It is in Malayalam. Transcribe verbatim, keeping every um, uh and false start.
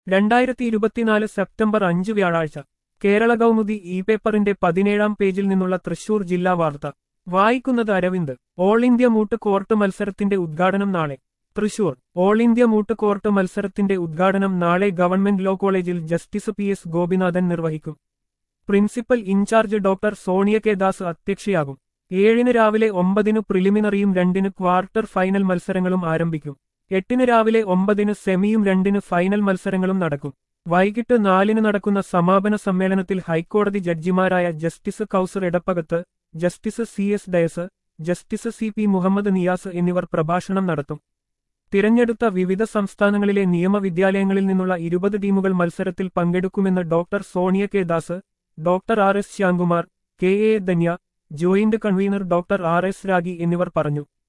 രണ്ടായിരത്തി ഇരുപത്തിനാല് സെപ്റ്റംബർ അഞ്ച് വ്യാഴാഴ്ച കേരള കൗമുദി ഇ പേപ്പറിന്റെ പതിനേഴാം പേജിൽ നിന്നുള്ള തൃശൂർ ജില്ലാ വാർത്ത വായിക്കുന്നത് Aravind. All India moot court മത്സരത്തിന്റെ ഉദ്ഘാടനം നാളെ. Thrissur all India moot court മത്സരത്തിന്റെ ഉദ്ഘാടനം നാളെ ഗവൺമെന്റ് ലോ കോളേജിൽ ജസ്റ്റിസ് പി എസ് ഗോപിനാഥൻ നിർവഹിക്കും. Principal in charge doctor Sonia K Das അധ്യക്ഷയാകും. ഏഴിന് രാവിലെ ഒമ്പതിന് പ്രിലിമിനറിയും രണ്ടിന് ക്വാർട്ടർ ഫൈനൽ മത്സരങ്ങളും ആരംഭിക്കും. എട്ടിന് രാവിലെ ഒമ്പതിന് സെമിയും രണ്ടിന് ഫൈനൽ മത്സരങ്ങളും നടക്കും. വൈകിട്ട് നാലിന് നടക്കുന്ന സമാപന സമ്മേളനത്തിൽ ഹൈക്കോടതി ജഡ്ജിമാരായ justice Kauser Edappakath, justice C S Dias, justice C P Muhammad Niyas എന്നിവർ പ്രഭാഷണം നടത്തും. തിരഞ്ഞെടുത്ത വിവിധ സംസ്ഥാനങ്ങളിലെ നിയമവിദ്യാലയങ്ങളിൽ നിന്നുള്ള ഇരുപത് ടീമുകൾ മത്സരത്തിൽ പങ്കെടുക്കുമെന്ന് doctor Sonia K Das, doctor R S Shyamkumar, K A Dhanya, joint convener doctor R S Ragi എന്നിവർ പറഞ്ഞു.